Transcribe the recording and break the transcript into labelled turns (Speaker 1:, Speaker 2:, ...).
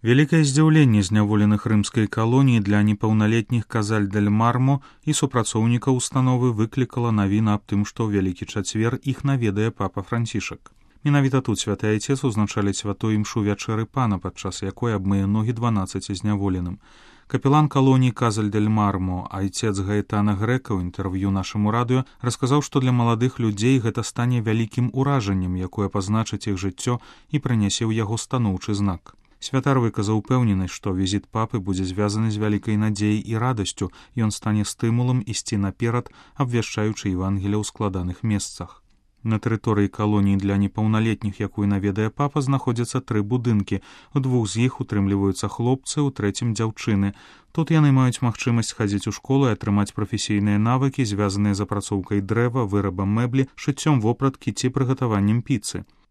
Speaker 1: Вялікае здзіўленне зняволеных рымскай калоніі для непаўналетніх Казаль-дель-Мармо і супрацоўнікаў установы выклікала навіна аб тым, што ў Вялікі чацвер іх наведае папа Францішак. Менавіта тут святы айцец узначалі святую імшу вячэры пана, падчас якой абмые ногі 12 зняволеным. Капелан калоніі Казаль-дель-Мармо, айцец Гаэтана Грэка ў інтэрв'ю нашаму радыё расказаў, што для маладых людзей гэта стане вялікім уражаннем, якое пазначыць іх жыццё і прынясе ў яго станоўчы знак. Святар выказаў упэўненасць, што візіт папы будзе звязаны з вялікай надзеяй і радасцю, ён стане стымулам ісці наперад, абвяшчаючы Евангелія ў складаных месцах. На тэрыторыі калоніі для непаўналетніх, якую наведае папа, знаходзяцца 3 будынкі. У 2 з іх утрымліваюцца хлопцы, у 3 дзяўчыны. Тут яны маюць магчымасць хадзіць у школу і атрымаць прафесійныя навыкі, звязаныя з апрацоўкай дрэва, вырабам мэблі, шыццём вопраткі ці прыгатаваннем піцы.